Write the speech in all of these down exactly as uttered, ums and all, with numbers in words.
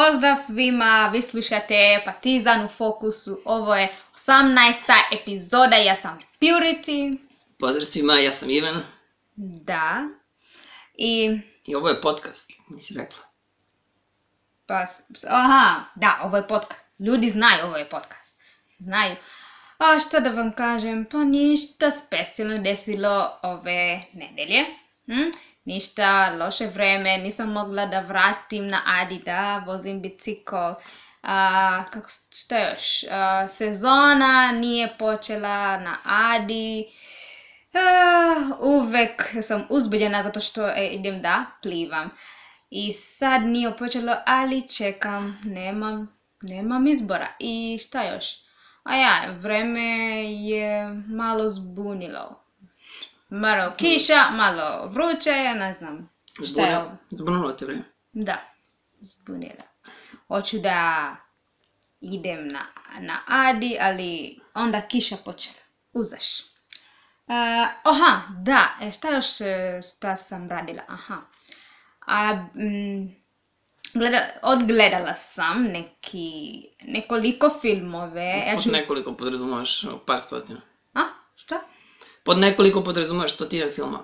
Pozdrav svima, vi slušate Partizan u fokusu, ovo je osamnaesta epizoda, ja sam Purity. Pozdrav svima, ja sam Ivan. Da. I... I ovo je podcast, nisi rekla. Pa, aha, da, ovo je podcast. Ljudi znaju ovo je podcast. Znaju. A što da vam kažem, pa ništa specijalno desilo ove nedelje. Hm? Ništa loše vreme, nisam mogla da vratim na Adi da vozim bicikl. A, kako, šta još? A, sezona nije počela na Adi. A, uvek sam uzbuđena zato što e, idem da plivam. I sad nije počelo, ali čekam, nemam, nemam izbora. I šta još? A ja, vreme je malo zbunilo. Malo kiša, malo vruće, ne znam šta je ovo. Zbunilo te vreme? Da, zbunila. Hoću da idem na, na Adi, ali onda kiša počela. Uzaš. Uh, aha, da, e, šta još šta sam radila? Aha. A, mm, gleda, odgledala sam neki, nekoliko filmove. Pod nekoliko podrazumaš par stotina. A, šta? Pod nekoliko podrazumaš stotina filma.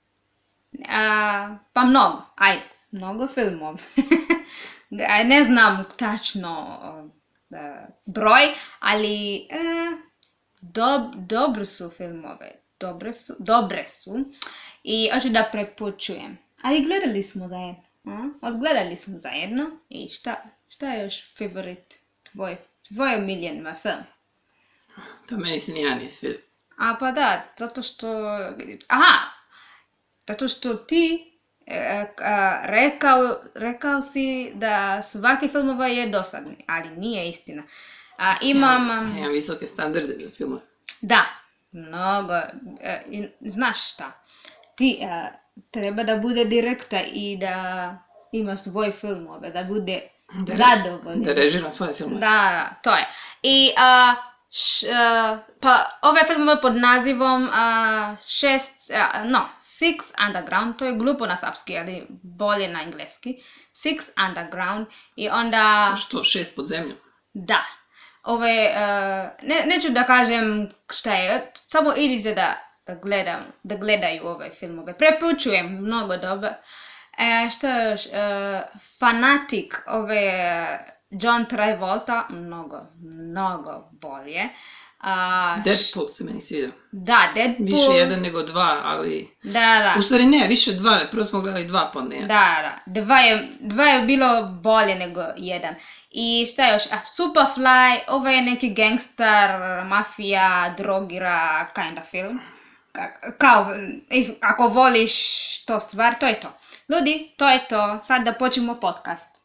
A, pa mnogo, ajde, mnogo filmova. Ne znam tačno uh, broj, ali uh, dob, dobro su filmove, dobre su, dobre su i hoću da preporučujem. Ali gledali smo zajedno, a? Odgledali smo zajedno i šta, šta je još favorit tvoj, tvoj omiljen film? Da, meni se nijedan nije svidio. A pa da, zato što, aha, zato što ti e, a, rekao, rekao si da svaki filmova je dosadni, ali nije istina. A, imam... Ja, ja imam visoke standarde za filmove. Da, mnogo, e, i, znaš šta, ti e, treba da bude direkta i da ima svoje filmove, da bude da, zadovoljno. Da režira svoje filmove. Da, da, to je. I... A, Š, uh, pa ove filmove pod nazivom uh, šest, uh, no, Six Underground, to je glupo na srpski, ali bolje na engleski. Six Underground i onda... To što, šest pod zemljom? Da. Ove, uh, ne, neću da kažem šta je, samo idite da, da, gledam, da gledaju ove filmove. Preporučujem, mnogo dobro. E, što je još, uh, fanatik ove... John Travolta, mnogo, mnogo bolje. Uh, Deadpool se meni svidio. Da, Deadpool. Više jedan nego dva, ali... Da, da. U stvari ne, više dva, prvo smo gledali dva, pa ne. Da, da, dva je, dva je bilo bolje nego jedan. I šta još, a Superfly, ovo je neki gangster, mafija, drogira, kind of film. Ka- kao, if, ako voliš to stvar, to je to. Ljudi, to je to, sad da počnemo podcast.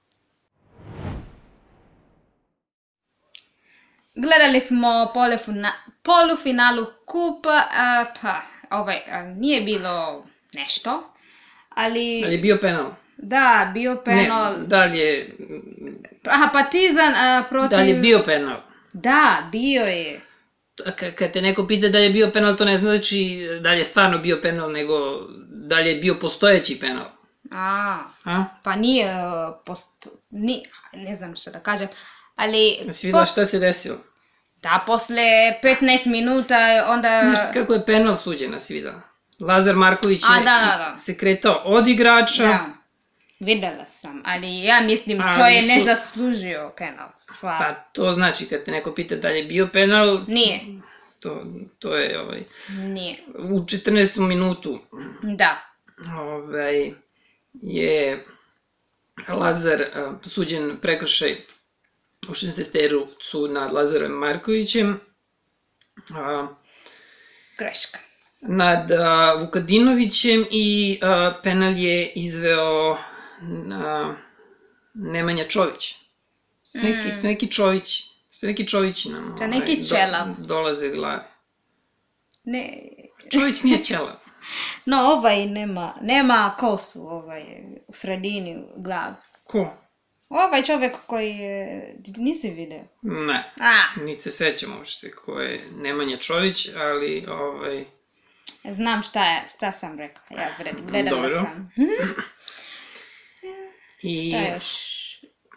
Gledali smo polufina, polufinalu kupa, uh, pa ovaj, uh, nije bilo nešto, ali... Ali je bio penal. Da, bio penal. Ne, da li je... Aha, Partizan uh, protiv... Da li je bio penal? Da, bio je. K- kad te neko pita da li je bio penal, to ne znači da li je stvarno bio penal, nego da li je bio postojeći penal. A, A? pa nije, uh, post... Ni, ne znam što da kažem, ali... Si vidjela po... šta se desilo? Da, posle petnaest minuta onda... Znaš kako je penal suđena, si vidjela? Lazar Marković A, je da, da, da. se kretao od igrača. Da, videla sam, ali ja mislim Ali to je su- ne zaslužio penal. Hvala. Pa to znači kad te neko pita da li je bio penal, Nije, to, to je ovaj, nije. u četrnaestom minutu Da. ovaj, je Lazar a, suđen prekršaj u šesnaesterucu nad Lazarom Markovićem, a, Greška. nad a, Vukadinovićem i a, penal je izveo a, Nemanja Čović. Sve neki, Mm. sve neki Čovići, sve neki Čovići nam To neki ćelav. do, dolaze glave. Ne. Čović nije ćelav. No, ovaj nema, nema kosu ovaj, u sredini glav. Ko? Ovaj čovjek koji je, nisi vidio. Ne, A, niti se sećam uopšte ko je Nemanja Čović, ali ovaj... znam šta je, šta sam rekla, ja gledala Dobro. sam. I Šta još?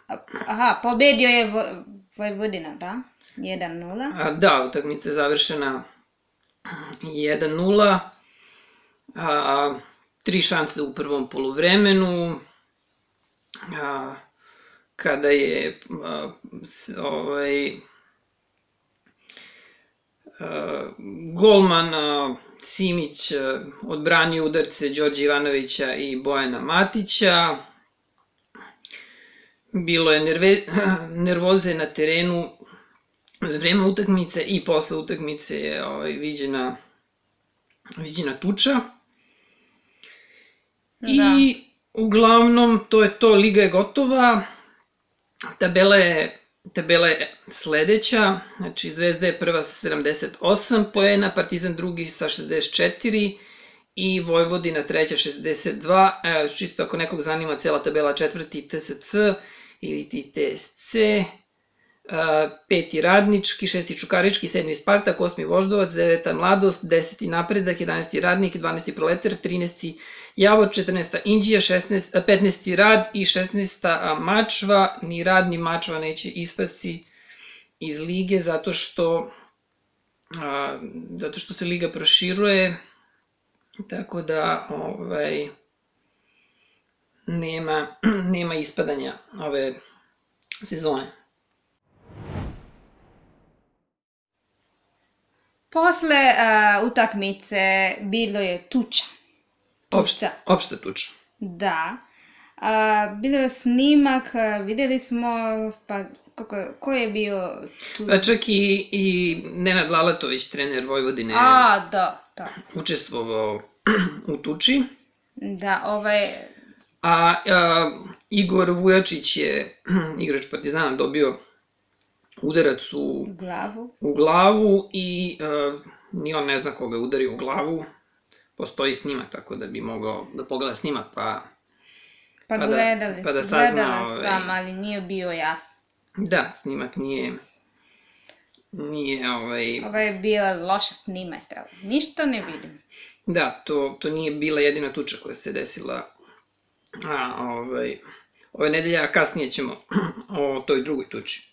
Aha, pobedio je Vo- Vojvodina, da? jedan nula. A, da, utakmica je završena jedan nula. A, tri šanse u prvom poluvremenu. A, kada je a, s, ovaj, a, golman a, Simić a, odbranio udarce Đorđe Ivanovića i Bojana Matića. Bilo je nerve, nervoze na terenu za vreme utakmice i posle utakmice je ovaj, viđena, viđena tuča. Da. I uglavnom to je to, liga je gotova. Tabela je, tabela je sledeća, znači Zvezda je prva sa sedamdeset osam poena, Partizan drugi sa šezdeset četiri i Vojvodina treća šezdeset dva. Evo, čisto ako nekog zanima cela tabela, četvrti T S C ili ti T S C, Uh, peti Radnički, šesti Čukarički, sedmi Spartak, osmi Voždovac, deveta Mladost, deseti Napredak, jedanaesti Radnik, dvanaesti Proletar, trinaesti Javor, četrnaesta Inđija, šesnaesti, petnaesti Rad i šesnaesta Mačva. Ni Rad ni Mačva neće ispasti iz lige zato što uh, zato što se liga proširuje, tako da ovaj, nema, nema ispadanja ove sezone. Posle uh, utakmice bilo je tuča. Opšta, opšta tuča. Da. Uh, bilo je snimak, uh, videli smo, pa kako, ko je bio tu? Pa čak i, i Nenad Lalatović, trener Vojvodine, A, da, da. učestvovao u tuči. Da, ovaj... A, a Igor Vujačić je, igrač Partizana, dobio udarac u glavu. u glavu i uh, ni on ne zna koga je udario u glavu. Postoji snimak, tako da bi mogao da pogleda snimak, pa... Pa, pa gledali, da, pa da sazna, sazna, gledala ovaj, sam, ali nije bio jasan. Da, snimak nije... Nije, ovaj... Ovo je bila loša snimatelj, ništa ne vidim. Da, to, to nije bila jedina tuča koja se desila a, ovaj, ove nedelje, a kasnije ćemo o toj drugoj tuči.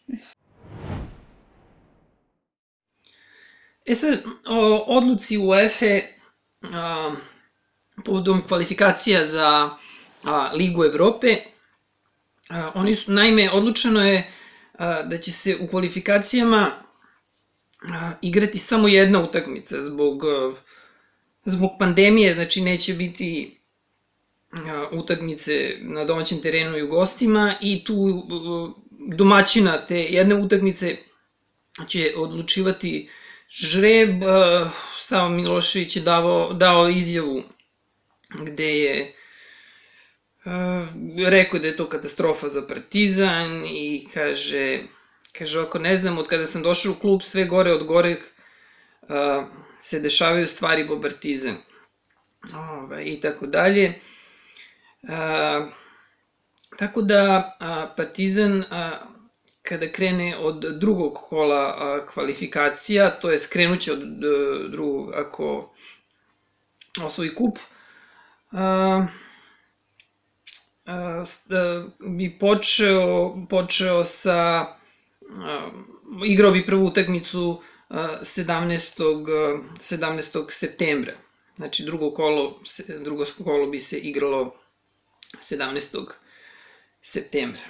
E sad, o odluci UEFA a, povodom kvalifikacija za a, Ligu Evrope, a, oni su, naime, odlučeno je a, da će se u kvalifikacijama a, igrati samo jedna utakmica zbog, a, zbog pandemije, znači neće biti a, utakmice na domaćem terenu i u gostima i tu a, domaćina te jedne utakmice će odlučivati žreb. Savo Milošević je dao, dao izjavu gde je uh, rekao da je to katastrofa za Partizan i kaže, kaže ako ne znam, od kada sam došao u klub sve gore od goreg uh, se dešavaju stvari po Partizan. Ove, i tako dalje. Uh, tako da uh, Partizan uh, kada krene od drugog kola a, kvalifikacija, to je skrenuće od d, drugog ako osvoji kup, a, a, a, bi počeo, počeo sa, a, igrao bi prvu utakmicu a, sedamnaestog septembra. Znači drugo kolo, drugo kolo bi se igralo sedamnaestog septembra.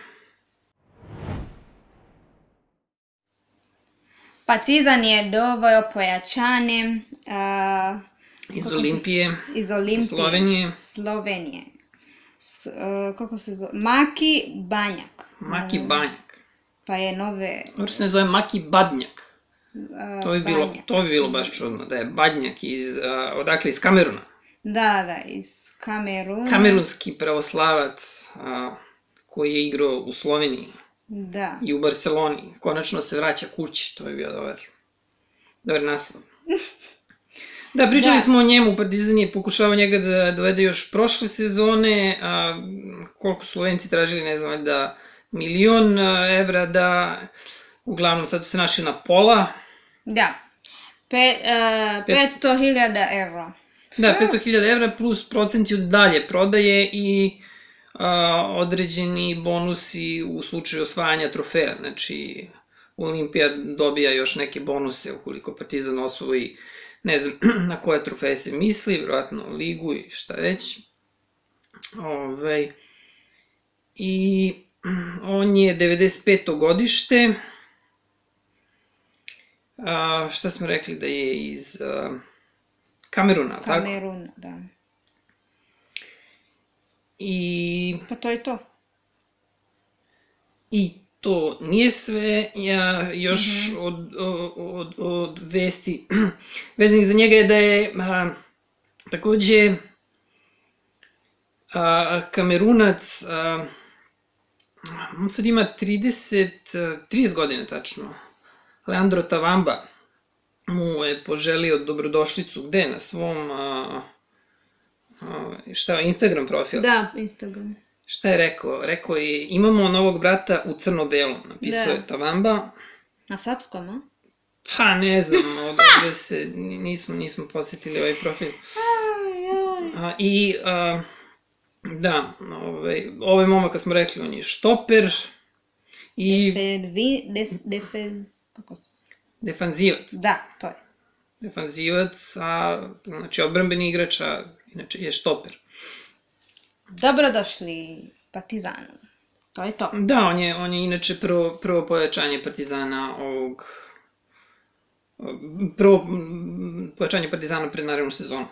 Partizan je doveo pojačane uh, iz Olimpije, iz Olimpije, Slovenije. Slovenije. S, uh, kako se zove? Maki Banjak. Maki Banjak. Pa je nove... Dobro se ne zove Maki Badnjak. Uh, to, bi bilo, to bi bilo baš čudno, da je Badnjak iz, uh, odakle, iz Kameruna. Da, da, iz Kameruna. Kamerunski pravoslavac uh, koji je igrao u Sloveniji. Da. I u Barceloni. Konačno se vraća kući, to je bio dobar, dobar naslov. Da, pričali da. smo o njemu, Partizan je pokušavao njega da dovede još prošle sezone, a koliko Slovenci tražili, ne znam, da milion evra, da uglavnom sad su se našli na pola. Da, Pe, uh, petsto hiljada evra. Da, petsto hiljada evra plus procenti od dalje prodaje i a, određeni bonusi u slučaju osvajanja trofeja. Znači, Olimpija dobija još neke bonuse ukoliko Partizan osvoji, ne znam na koje trofeje se misli, vjerojatno ligu i šta već. Ove, I on je devedeset peto godište. A, šta smo rekli da je iz a, Kameruna, tako? Kamerun, da. I... Pa to je to. I to nije sve, ja još mm-hmm. od, od, od vesti vezanih za njega je da je a, takođe a, Kamerunac, a, on sad ima trideset, trideset godina tačno, Leandro Tavamba mu je poželio dobrodošlicu, gde, na svom, a, a, šta, Instagram profil? Da, Instagram. Šta je rekao? Rekao je, imamo novog brata u crno-belom, napisao Da. je Tavamba. Na srpskom, a? Pa ne znam, odavde se, nismo, nismo posjetili ovaj profil. A, I, a, da, ovaj, ovaj momak, kad smo rekli, on je štoper i Defenvi, des, defen, kako se? defanzivac. Da, to je. Defanzivac, a, znači odbrambeni igrač, a inače je štoper. Dobrodošli Partizanu. To je to. Da, on je, on je inače prvo, prvo pojačanje Partizana ovog... Prvo m, pojačanje Partizana pred narednu sezonu.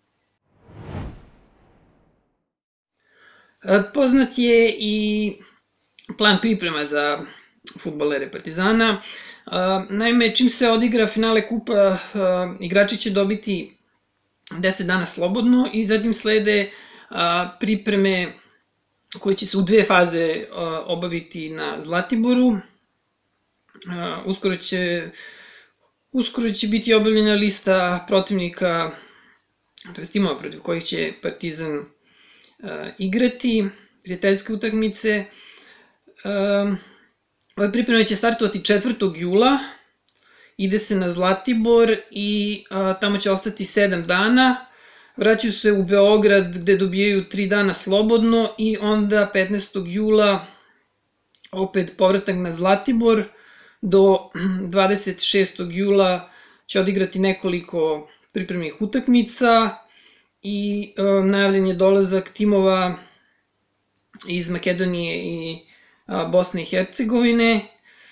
E, Poznat je i plan priprema za fudbalere Partizana. E, Naime, čim se odigra finale kupa, e, igrači će dobiti deset dana slobodno i zatim slede a, pripreme koje će se u dve faze a, obaviti na Zlatiboru. A, uskoro će, uskoro će biti objavljena lista protivnika, to jest timova protiv kojih će Partizan a, igrati, prijateljske utakmice. A, ove pripreme će startovati četvrtog jula, ide se na Zlatibor i a, tamo će ostati sedam dana. Vraćaju se u Beograd gde dobijaju tri dana slobodno i onda petnaestog jula opet povratak na Zlatibor. Do dvadeset šestog jula će odigrati nekoliko pripremnih utakmica i e, najavljen je dolazak timova iz Makedonije i a, Bosne i Hercegovine.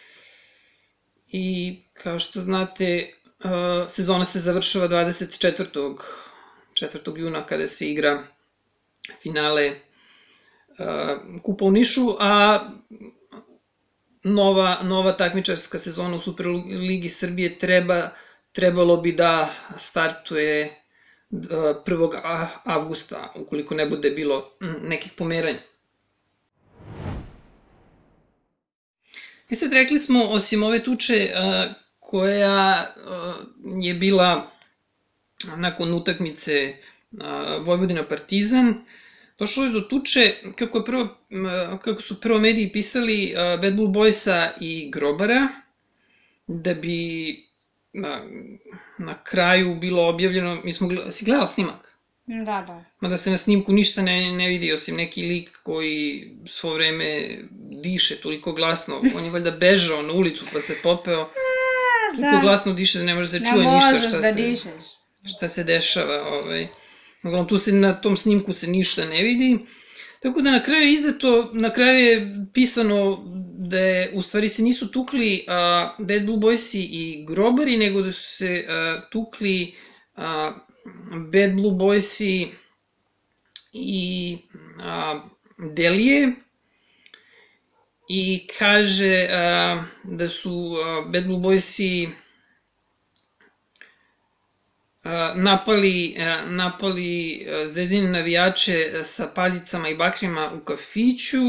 I kao što znate, a, sezona se završava dvadeset četvrtog juna kada se igra finale uh, Kupa u Nišu, a nova, nova takmičarska sezona u Superligi Srbije treba, trebalo bi da startuje uh, prvog avgusta, ukoliko ne bude bilo nekih pomeranja. I sad rekli smo, osim ove tuče uh, koja uh, je bila nakon utakmice Vojvodina Partizan, došlo je do tuče, kako, je prvo, kako su prvo mediji pisali, Bad Blue Boysa i Grobara, da bi na, na kraju bilo objavljeno, mi smo gledali, si gledala snimak? Da, da. Mada se na snimku ništa ne, ne vidi, osim neki lik koji svo vreme diše toliko glasno, on je valjda bežao na ulicu pa se popeo, toliko da. Glasno diše da ne može se čuje ne ništa šta da se... dišeš. Šta se dešava, ovaj. Uglavnom, tu se na tom snimku se ništa ne vidi. Tako da na kraju je izdato, na kraju je pisano da je, u stvari se nisu tukli a, Bad Blue Boysi i Grobari, nego da su se a, tukli a, Bad Blue Boysi i a, Delije. I kaže a, da su a, Bad Blue Boysi napali, napali Zvezdine navijače sa paljicama i bakrima u kafiću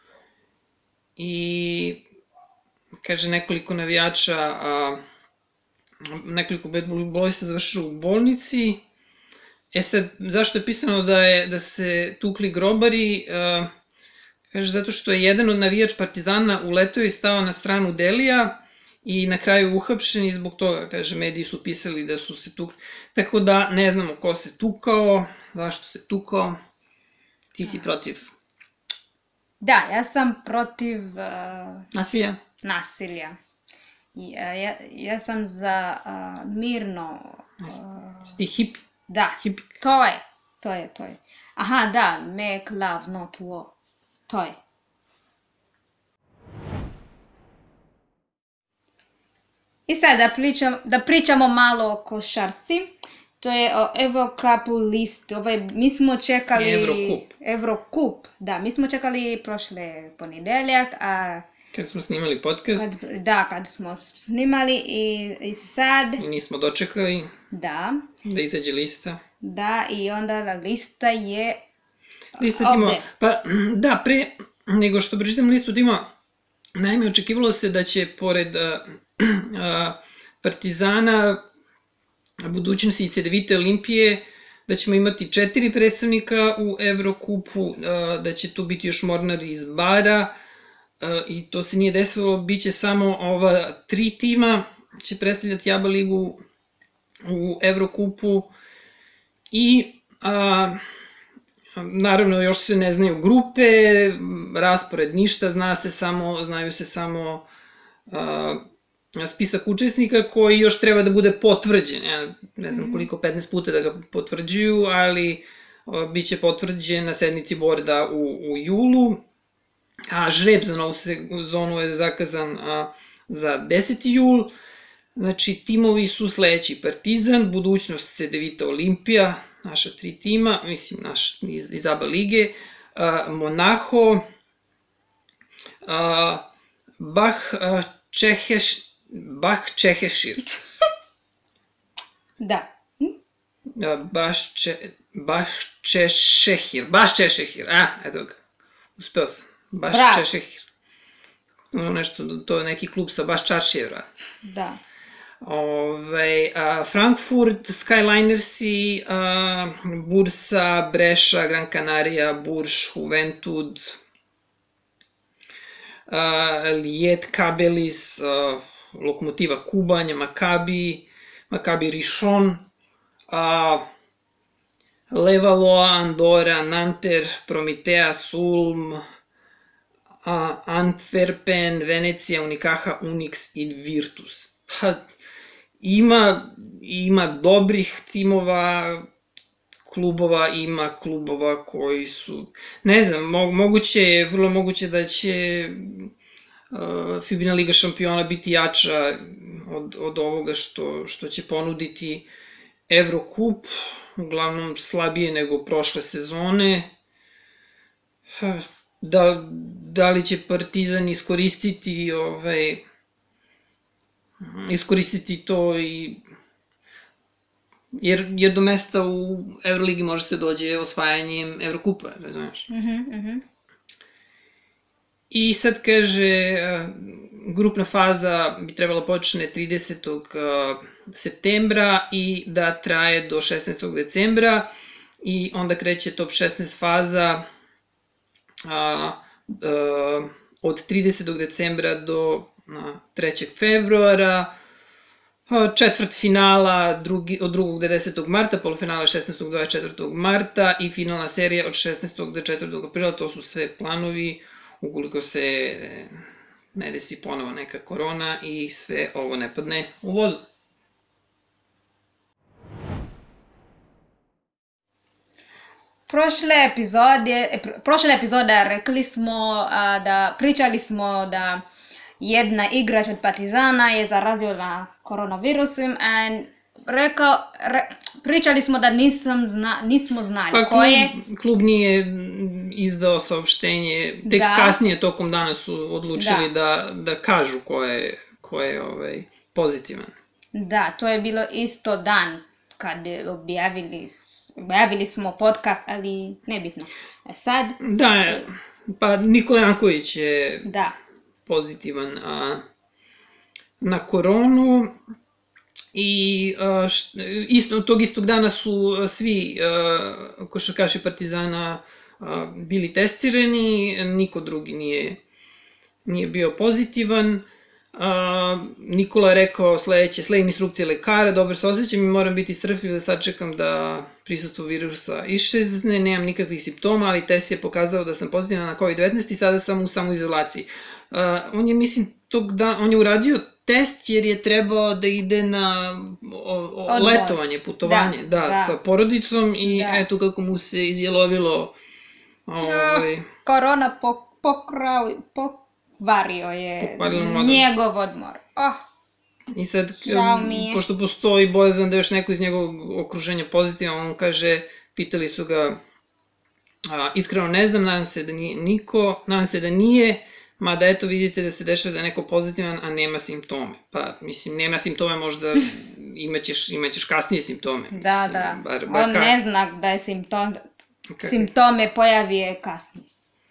i kaže nekoliko navijača, nekoliko Bad Blue Boysa završilo u bolnici. E sad, zašto je pisano da, je, da se tukli Grobari? Kaže, zato što je jedan od navijač Partizana uleteo i stao na stranu Delija i na kraju uhapšen i zbog toga, kaže, mediji su pisali da su se tukli. Tako da ne znamo ko se tukao, zašto se tukao. Ti si protiv Da, ja sam protiv uh, Nasilja? nasilja. Ja, ja, ja sam za uh, mirno... Uh, Sti hipi? da, Hipi. to je, to je, to je. Aha, da, make love, not war. To je. I sad da, pričam, da pričamo malo o košarci. To je o Eurocupu list. Ovaj, mi smo čekali... Eurocup. Eurocup, da. Mi smo čekali prošle ponedeljak, a... Kad smo snimali podcast. Kad, da, kad smo snimali i, i sad... I nismo dočekali. Da. Da izađe lista. Da, i onda lista je... Lista tima... Pa, da, pre nego što pročitam listu tima, naime, očekivalo se da će pored a, a, Partizana, budućnosti i Cedevite Olimpije, da ćemo imati četiri predstavnika u Eurocupu, da će tu biti još Mornar iz Bara, i to se nije desilo, bit će samo ova tri tima, će predstavljati ABA ligu u Eurocupu i a, naravno još se ne znaju grupe, raspored ništa, zna se samo, znaju se samo a, spisak učesnika koji još treba da bude potvrđen. Ja ne znam koliko, petnaest puta da ga potvrđuju, ali o, bit će potvrđen na sednici borda u, u julu, a žreb za novu sezonu je zakazan a, za deseti jul. Znači, timovi su sledeći: Partizan, budućnost Cedevita Olimpija, naša tri tima, mislim, naš iz, iz ABA lige, a, Monaho, a, Bah a, Čeheš, Bah Čehešir. Da. A, Baš Če, Baš Češehir, Baš Češehir, a, eto ga, uspeo sam, Baš Bravo. Češehir. Ono nešto, to je neki klub sa Baš Čaršijevra. Da. Ove, a, Frankfurt, Skylinersi, a, Bursa, Breša, Gran Canaria, Burš, Juventud, a, Lijet, Kabelis, a, Lokomotiva Kubanj, Makabi, Makabi Rishon, a, Levalloa, Andorra, Nanter, Prometeas, Ulm, a, Antwerpen, Venecija, Unicaja, Unix i Virtus. Pa, ima, ima dobrih timova, klubova, ima klubova koji su, ne znam, mo, moguće je, vrlo moguće da će uh, Fibina Liga šampiona biti jača od, od ovoga što, što će ponuditi Eurocup, uglavnom slabije nego prošle sezone. Da, da li će Partizan iskoristiti ovaj, iskoristiti to i jer, jer do mesta u Euroligi može se dođe osvajanjem Eurocupa, razumiješ? Mhm, mhm. I sad kaže, grupna faza bi trebala počne tridesetog septembra i da traje do šesnaestog decembra i onda kreće top šesnaest faza a, a, od tridesetog decembra do a, trećeg februara, a, četvrt finala drugi, od drugog do desetog marta, polufinala šesnaestog do dvadeset četvrtog marta i finalna serija od šesnaestog do četvrtog aprila. To su sve planovi ukoliko se ne desi ponovo neka korona i sve ovo ne padne u vodu. Prošle epizode, prošle epizoda rekli smo a, da pričali smo da jedna igrač od Partizana je zarazila koronavirusom i rekao, re, pričali smo da nisam zna, nismo znali pa, ko klub, je. klub nije izdao saopštenje, tek da. kasnije tokom dana su odlučili da, da, da kažu ko je, ko je ovaj, pozitivan. Da, to je bilo isto dan kad objavili, objavili smo podcast, ali nebitno. A sad... Da, pa Nikola Janković je da. pozitivan a, na koronu i a, št, isto, tog istog dana su svi a, košarkaši Partizana a, bili testirani, niko drugi nije, nije bio pozitivan. A, Nikola je rekao sledeće, sledeće instrukcije lekara, dobro se osjećam i moram biti strpljiv da sad čekam da prisustvo virusa iščezne, nemam nikakvih simptoma, ali test je pokazao da sam pozitivan na kovid devetnaest i sada sam u samoizolaciji. A, on je, mislim, tog dan, on je uradio test jer je trebao da ide na o, o, letovanje, putovanje, da, da, da, sa porodicom i da. Eto kako mu se izjelovilo ovaj... oh, korona po, pokrao, pokvario je njegov odmor. Oh. I sad, pošto postoji bojazan da još neko iz njegovog okruženja pozitivan, on kaže, pitali su ga, a, iskreno ne znam, nadam se da nije niko, nadam se da nije, mada eto vidite da se dešava da je neko pozitivan, a nema simptome. Pa, mislim, nema simptome, možda imaćeš, imaćeš kasnije simptome. Da, mislim, da, bar, bar on ne zna da je simptom, simptome pojavije kasnije.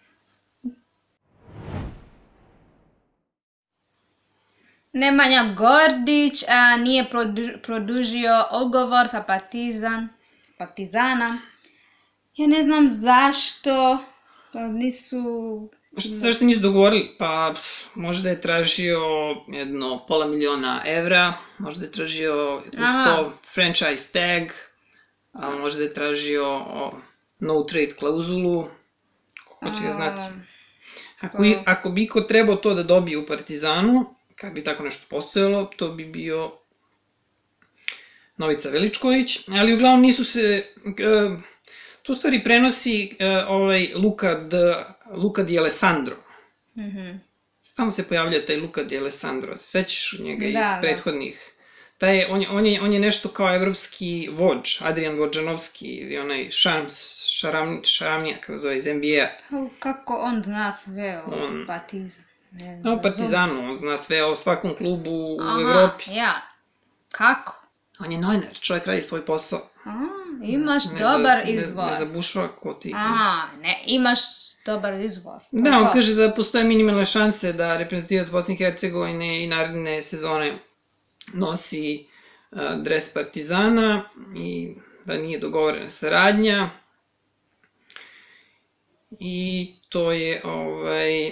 Nemanja Gordić a, nije produ, produžio ugovor sa Partizan, Partizana. Ja ne znam zašto nisu... Zašto nisu dogovorili? Pa možda je tražio jedno pola miliona evra, možda je tražio plus to franchise tag, a možda je tražio o, no trade klauzulu, ko će ga znati. Ako, i, ako bi ko trebao to da dobije u Partizanu, kad bi tako nešto postojalo, to bi bio Novica Veličković, ali uglavnom nisu se... Uh, tu stvari prenosi uh, ovaj Luka, D, Luka Di Alessandro. Mm-hmm. Stalno se pojavlja taj Luka Di Alessandro, sećaš njega da, iz prethodnih? Taj, on, on, je, on je nešto kao evropski vođ, Adrian Vođanovski ili onaj Šarms, Šaram, Šaramnija, kako zove, iz N B A. Kako on zna sve o on... Partizanu? No, o Partizanu, on zna sve o svakom klubu u Aha, Evropi. Ja, kako? On je novinar, čovjek radi svoj posao. Aha, imaš ne dobar za, izvor. Ne, ne zabušava ko ti. Aha, ne, imaš dobar izvor. Da, on to. Kaže da postoje minimalne šanse da reprezentativac Bosne i Hercegovine i naredne sezone nosi uh, dres Partizana i da nije dogovorena saradnja. I to je, ovaj...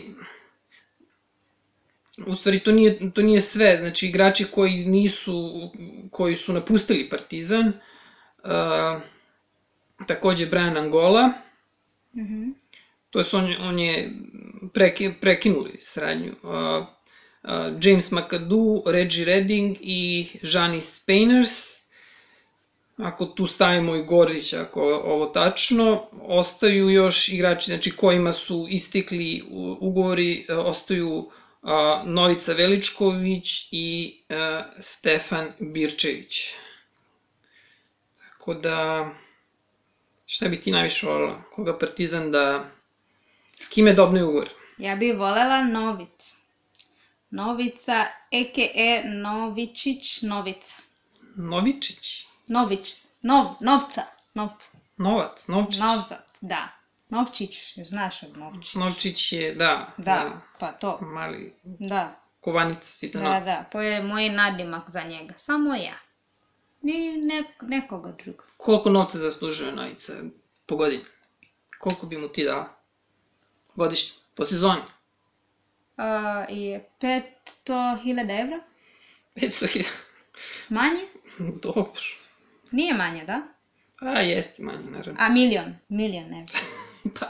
U stvari, to nije, to nije sve, znači igrači koji nisu, koji su napustili Partizan, uh, takođe Brian Angola, mm-hmm. to je on, on je preki, prekinuli sradnju, uh, uh, James McAdoo, Reggie Redding i Janis Painters, ako tu stavimo i Gordić, ako je ovo tačno, ostaju još igrači, znači kojima su istikli ugovori, uh, ostaju Uh, Novica Veličković i uh, Stefan Birčević. Tako da, šta bi ti najviše voljela? Koga Partizan da... S kime da obnovi ugovor? Ja bih voljela Novica. Novica, a k a. Novičić, Novica. Novičić? Nović, nov, novca, novca. Novac, Novčić. Novcac, da. Novčić, znaš od Novčić. Novčić je, da. Da, da pa to. Mali da. Kovanica, Citanovac. Da, da, to je moj nadimak za njega, samo ja. Ni ne, nekoga druga. Koliko novca zaslužuje Novica po godini? Koliko bi mu ti dala? Godišnje, po sezoni? Uh, je petsto hiljada evra. petsto hiljada? Manje? Dobro. Nije manje, da? A, jeste manje, naravno. A, milion, milion evra. Pa.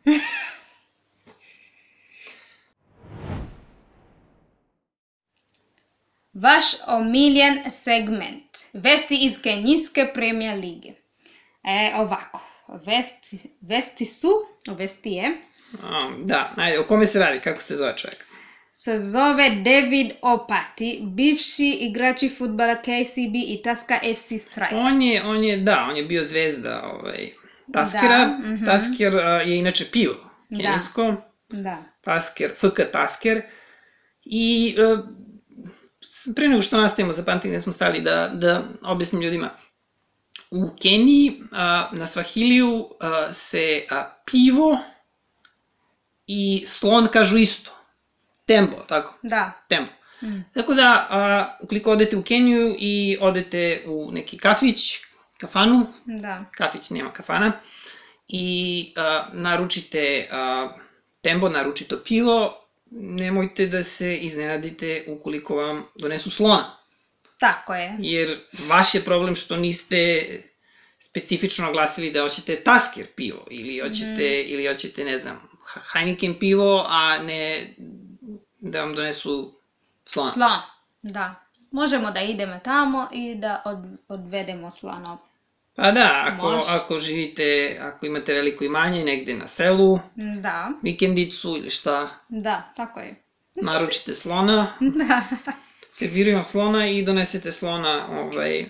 Vaš omiljen segment. Vesti iz kenijske premijer lige. E, ovako. Vesti, vesti su, vesti je. Um, da, ajde, o kome se radi, kako se zove čovjek? Se zove David Opati, bivši igrači fudbala K C B i Taska F C Strike. On je, on je, da, on je bio zvezda ovaj, Taskera. Da, mm-hmm. Tasker uh, je inače pivo kenijsko. Da, da. Tasker, F K Tasker. I uh, pre nego što nastavimo za pamtine smo stali da, da objasnim ljudima. U Keniji, uh, na Svahiliju, uh, se uh, pivo i slon kažu isto. Tembo, tako? Da. Tembo. Mm. Tako da, a, ukoliko odete u Keniju i odete u neki kafić, kafanu, da. Kafić nema kafana, i a, naručite a, tembo, naručite pivo, nemojte da se iznenadite ukoliko vam donesu slona. Tako je. Jer vaš je problem što niste specifično naglasili da hoćete Tasker pivo ili hoćete, mm. ili hoćete, ne znam, Heineken pivo, a ne da vam donesu slona. Slon, da. Možemo da idemo tamo i da od, odvedemo slonov. Pa da, ako, ako živite, ako imate veliko imanje negde na selu, da. Vikendicu ili šta. Da, tako je. Naručite slona. Da. Serviramo slona i donesete slona ovaj,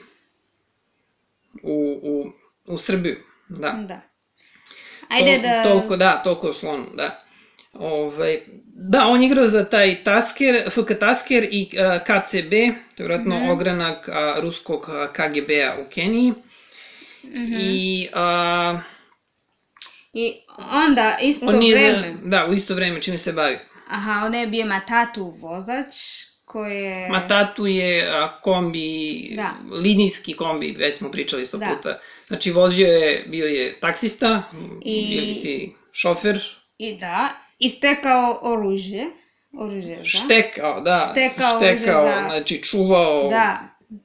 u, u, u Srbiju. Da. Da. Ajde to, da... Toliko, da, toliko o slonu, da. Ovaj, da, on igrao za taj Tasker, F K Tasker i uh, K C B, to je vjerojatno mm-hmm. ogranak uh, ruskog K G B-a u Keniji. Mm-hmm. I... Uh, I onda isto vreme... Za, da, u isto vreme, čime se bavi. Aha, on je bio Matatu vozač, koji je... Matatu je a, kombi, da. linijski kombi, već smo pričali sto da. puta. Znači, vozio je, bio je taksista, I... ili ti šofer. I da, i stekao oružje. Oružje, da. Štekao, da. Štekao, Štekao oružje za... znači čuvao... Da.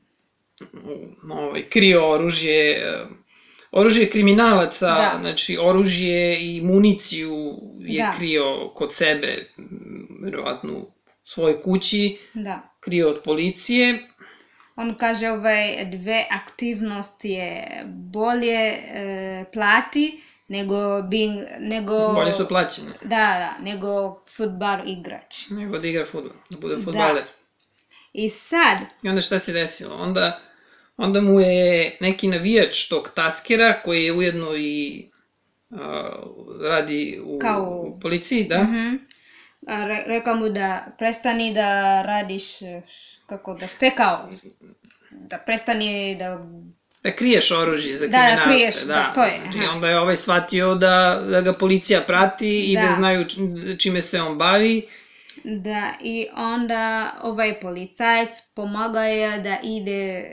Ovaj, krio oružje... Oružje kriminalaca, da. Znači oružje i municiju je da. krio kod sebe, verovatno u svojoj kući, da. Krio od policije. On kaže ove dve aktivnosti je bolje e, plati nego, bing, nego... Bolje su plaćene. Da, da, nego fudbal igrač. Nego da igra fudbal, da bude fudbaler. Da. I sad... I onda šta se desilo? Onda... Onda mu je neki navijač tog Taskera, koji je ujedno i uh, radi u, Kao... u policiji, da? Uh-huh. Re, rekao mu da prestani da radiš, kako da stekao, da prestani da... Da kriješ oružje za kriminalce. Da, da kriješ, da, da to je. Znači, onda je ovaj shvatio da, da ga policija prati i da. da znaju čime se on bavi. Da, i onda ovaj policajac pomagao je da ide...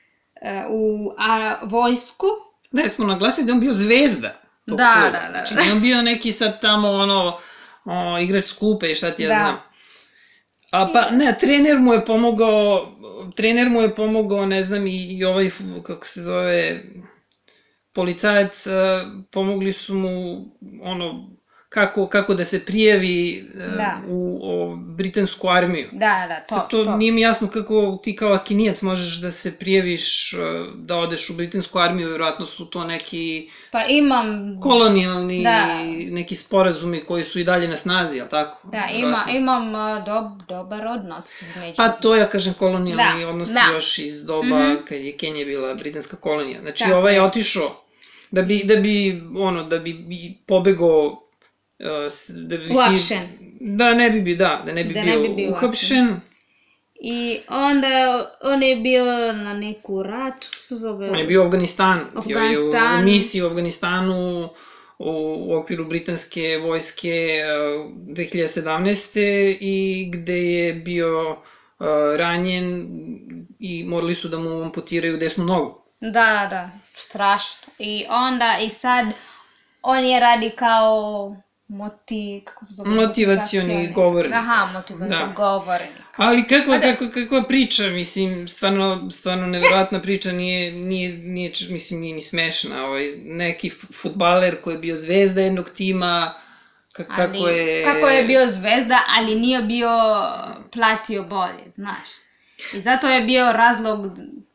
u a, vojsku. Da, smo naglasili da on bio zvezda tog da, kluba. Da, da, da. Znači, on bio neki sad tamo, ono, o, igrač skupe i šta ti ja da. znam. A pa, ne, trener mu je pomogao, trener mu je pomogao, ne znam, i, i ovaj, kako se zove, policajac, pomogli su mu, ono, kako, kako da se prijavi da. u o, britansku armiju. Da, da, to, Sad, to, to. Nije mi jasno kako ti kao Akinijac možeš da se prijaviš, da odeš u britansku armiju, vjerojatno su to neki pa imam... kolonijalni, da. neki sporazumi koji su i dalje na snazi, jel tako? Da, ima, imam dob, dobar odnos između. Pa to ja kažem kolonijalni da. odnos da. još iz doba mm-hmm. kad je Kenija bila britanska kolonija. Znači da. ovaj je otišao da bi, da bi, ono, da bi pobegao da bi uhapšen. Da ne bi bio, da, da ne bi da bio, ne bi bio uhapšen. I onda on je bio na neku rat, se zove... On je bio u Afganistanu. Afganistanu. U misiji u Afganistanu u, u okviru britanske vojske dve hiljade sedamnaeste. i gde je bio uh, ranjen i morali su da mu amputiraju desnu nogu. Da, da, strašno. I onda i sad on je radi kao... Moti, kako se zove? Motivacioni govornik. Aha, motivacioni da. govornik. Ali kakva, kakva, kakva priča, mislim, stvarno, stvarno nevjerojatna priča, nije, nije, nije, mislim, nije ni smešna. Ovaj, neki fudbaler koji je bio zvezda jednog tima, kako ali, je... Kako je bio zvezda, ali nije bio platio bolje, znaš. I zato je bio razlog...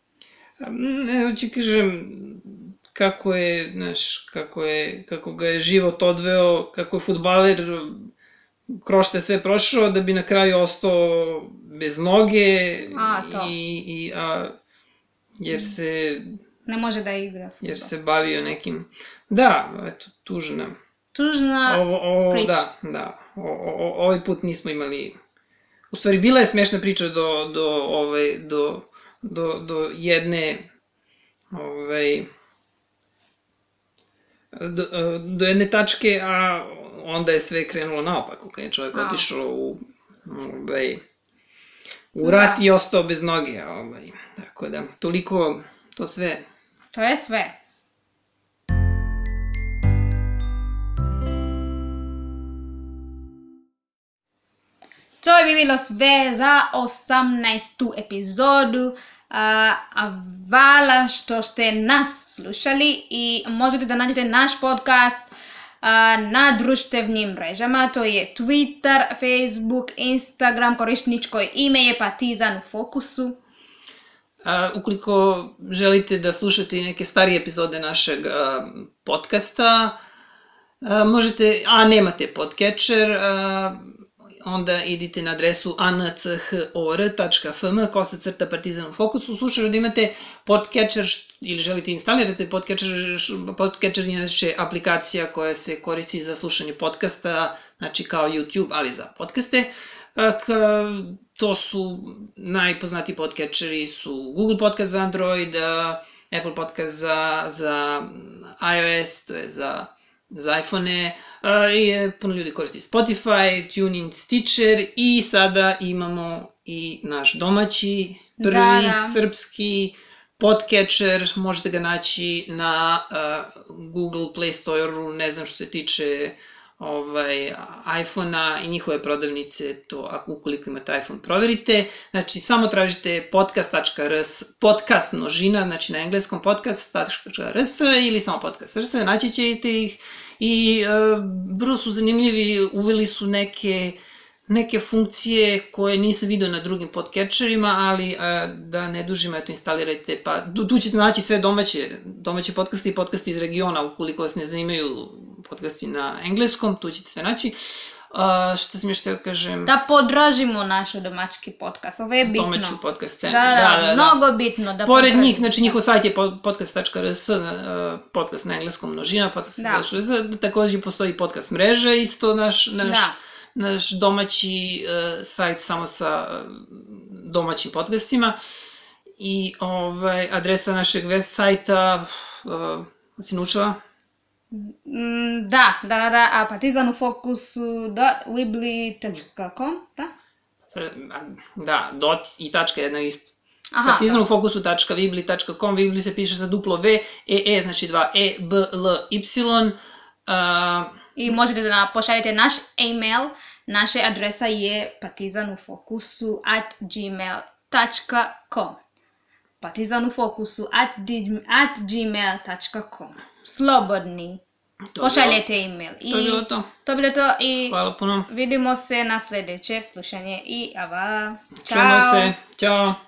Ne, hoću kažem... kako je, znaš, kako je, kako ga je život odveo, kako je fudbaler krošte sve prošao, da bi na kraju ostao bez noge, a, to. i, i, a, jer se... Ne može da igra fudbal. Jer se bavio nekim... Da, eto, tužna. Tužna ovo, ovo, priča. Da, da, o, o, ovaj put nismo imali... U stvari, bila je smešna priča do, do, ovaj, do, do, do jedne, ovaj... Do, do jedne tačke, a onda je sve krenulo naopako, kad je čovjek a. otišao u, ovaj, u rat da. i ostao bez noge. Ovaj. Tako da, toliko, to sve. To je sve. to bi bilo sve za osamnaestu epizodu. A, a hvala što ste nas slušali i možete da nađete naš podcast a, na društvenim mrežama, to je Twitter, Facebook, Instagram, korisničko ime je Partizan u fokusu. A, ukoliko želite da slušate neke starije epizode našeg a, podcasta, a, možete, a nemate podcatcher, a, onda idite na adresu anchor tačka fm kosa crta Partizan u fokusu. U slučaju da imate podcatcher ili želite instalirati podcatcher, podcatcher je znači aplikacija koja se koristi za slušanje podcasta, znači kao YouTube, ali za podcaste. To su najpoznatiji podcatcheri su Google Podcast za Android, Apple Podcast za, za iOS, to je za, za iPhone-e, i puno ljudi koristi Spotify, TuneIn, Stitcher i sada imamo i naš domaći, prvi Da, da. srpski podcatcher, možete ga naći na uh, Google Play Store-u, ne znam što se tiče ovaj, iPhone-a i njihove prodavnice, to ako ukoliko imate iPhone proverite, znači samo tražite podcast tačka rs, podcast množina, znači na engleskom podcast tačka rs ili samo podcast rs, naći ćete ih i uh, vrlo su zanimljivi, uveli su neke neke funkcije koje nisam vidio na drugim podcatcherima, ali uh, da ne dužimo, eto, instalirajte, pa tu ćete naći sve domaće, domaće podcaste i podcaste iz regiona, ukoliko vas ne zanimaju podcasti na engleskom, tu ćete sve naći. Uh, šta sam još teo kažem? Da podržimo naš domaći podcast, ovo je bitno. Domaću podcast scenu. Da, da, da, da, mnogo bitno da Pored podržimo. njih, znači njihov sajt je podcast tačka rs, uh, podcast na engleskom množina, podcast tačka rs, također postoji podcast mreža, isto naš, naš, Da. naš domaći uh, sajt samo sa uh, domaćim podcastima i ovaj, adresa našeg web sajta, uh, si naučila? Mm, da, da, da, da, a partizan u fokusu dot weebly tačka com, da? Da, dot i tačka jedna isto. Aha, partizan u fokusu tačka weebly tačka com, Weebly se piše sa duplo V, E, E, znači dva E, B, L, Y. Uh, I možete da pošaljete naš e-mail, naša adresa je partizan u fokusu at gmail tačka com. partizan u fokusu at, at gmail tačka com. Slobodni. to Pošaljete e-mail. I To je bilo to. To je bilo to i Hvala puno. vidimo se na sljedeće slušanje i ava. Čujemo se. Ćao.